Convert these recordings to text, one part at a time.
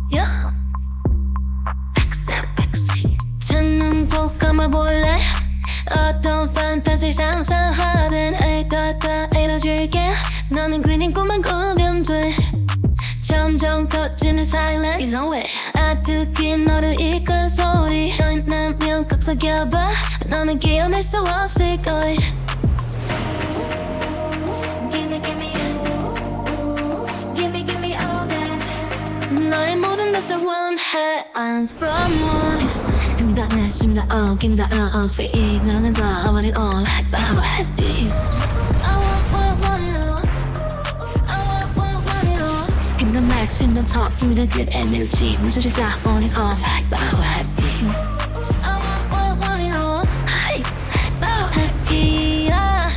Yeah. XFXC. 첫눈 꼭 감아볼래? 어떤 판타지 상상하든 에이 다 이뤄줄게. 너는 그린 꿈만 꾸면 돼. 점점 커지는 silence It's on way. 아득히 너를 이끈 소리 너인 나면 꼭 사겨봐. 너는 깨어날 수 없을 걸. 너의 모든 것을 원해 I'm from one. Give me that night, give me that all, give me that all feel. 너는 다 I want it all. I want it all. Give me the max, give me the top, give me the good energy. 문제를 다 want it all. I want it all. I want it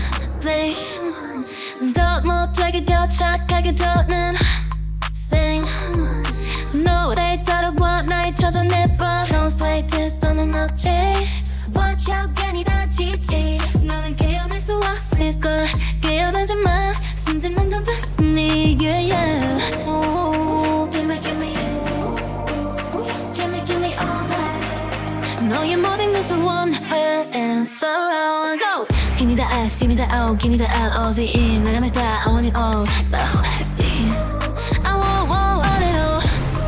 all. 더 못되게 더 착하게 더는 sing. 노래 따라와 나의 찾아내봐. Don't say this 너는 없지. Watch out 괜히 다치지. 너는 깨어날 수 없을 걸. 깨어나지 마. 숨지는 건 됐으니 yeah, yeah. Oh, give me all that. 너의 모든 것을 원해 and surround go. Give me the S, give me the O, give me the L, O, Z, E. 내가 말다 I want it all. So happy. I want it all.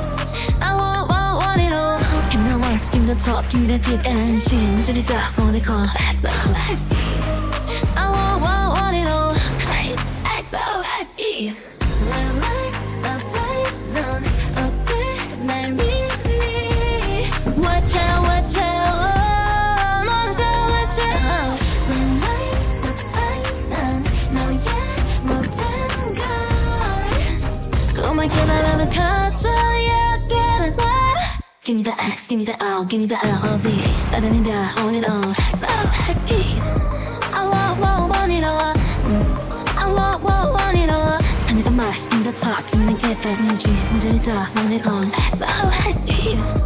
Give me the top, give me the deep energy. 문제를 다 want it all. So happy. I want it all. So happy. Red lights, stop signs. 넌 어때 날 믿니? Watch out, watch out. 먼저 watch out. Red lights, stop signs. 난 너의 모든 걸. 고맙게 말하는 가져야 되는 사람. Give me the X, give me the O, give me the L, O, Z. 나는 다 on it all. So happy. I want it all. I want it all. 하늘과 말, give me the talk, give me the get that energy. 문제는 다 want it all. So happy.